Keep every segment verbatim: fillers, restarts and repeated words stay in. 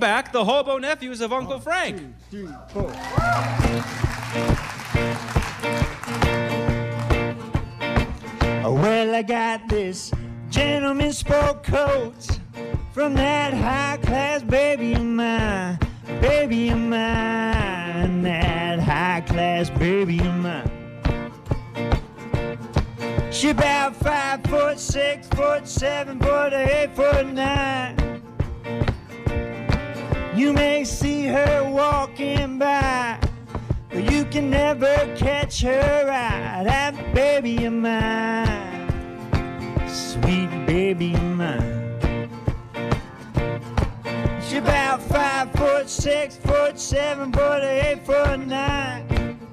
back, the Hobo Nephews of Uncle Frank. Two, three, four. Well, I got this gentleman sport coat from that high-class baby of mine, baby of mine, that high-class baby of mine. She about five foot, six foot, seven foot, eight foot nine. You may see her walking by, but you can never catch her eye. That baby of mine, sweet baby of mine. She about five foot, six foot, seven foot, eight foot nine.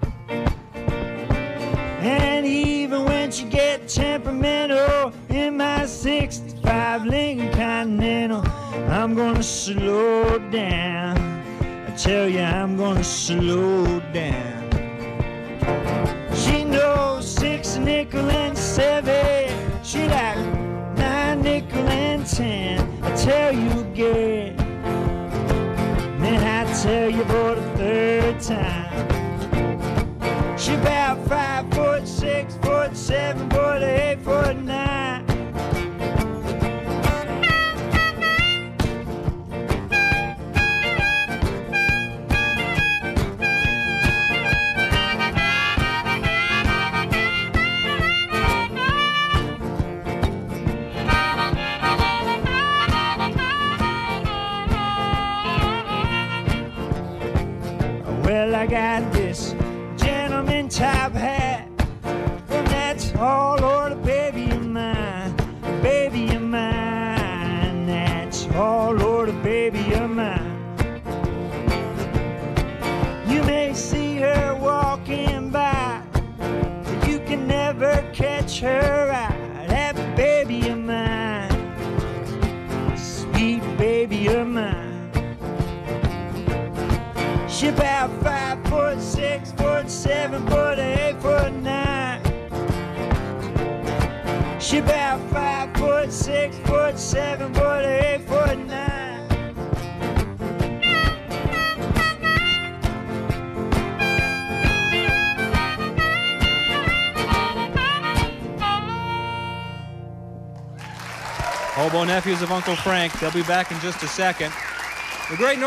And even when she get temperamental in my sixty-five Lincoln Continental, I'm gonna slow down. I tell you, I'm gonna slow down. She knows six, nickel, and seven. She like nine, nickel, and ten. I tell you again, then I tell you for the third time. She about five foot, six foot, seven foot, eight foot nine. Well, I got this gentleman top hat from that tall old baby of mine, baby of mine, that tall old baby of mine. You may see her walking by, but you can never catch her eye. That baby of mine, sweet baby of mine. She about five foot, six foot, seven foot, eight foot nine. She about five foot, six foot, seven foot, eight foot nine. Hobo Nephews of Uncle Frank. They'll be back in just a second. The great